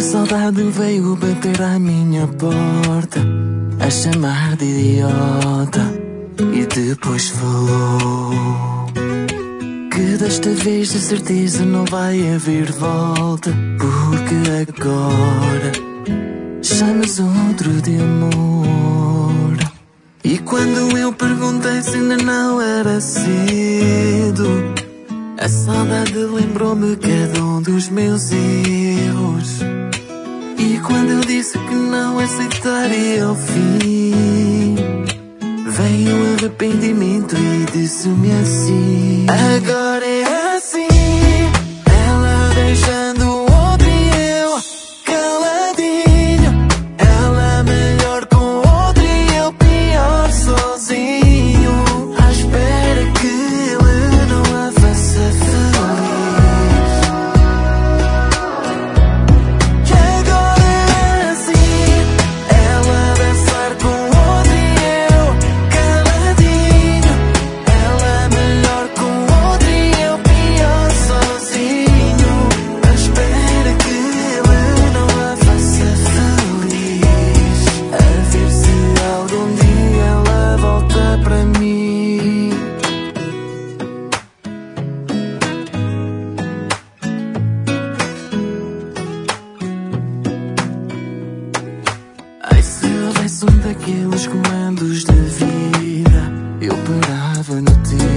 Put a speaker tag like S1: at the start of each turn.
S1: saudade veio bater à minha porta, a chamar de idiota, e depois falou que desta vez de certeza não vai haver volta, porque agora chamas outro de amor. E quando eu perguntei se ainda não era cedo, a saudade lembrou-me cada um dos meus erros. E quando eu disse que não aceitaria o fim, veio o arrependimento e disse-me assim: agora é assim, ela deixando o outro e eu caladinho, ela melhor com o outro e eu pior sozinho, à espera que ele não a faça feliz. E agora é assim, ela dançar com o outro e eu caladinho, ela melhor com o outro e eu pior sozinho, à espera que ele não a faça feliz, a ver se algum dia ela volta para mim. Ai, se houvesse um daqueles comandos da vida, eu parava no tempo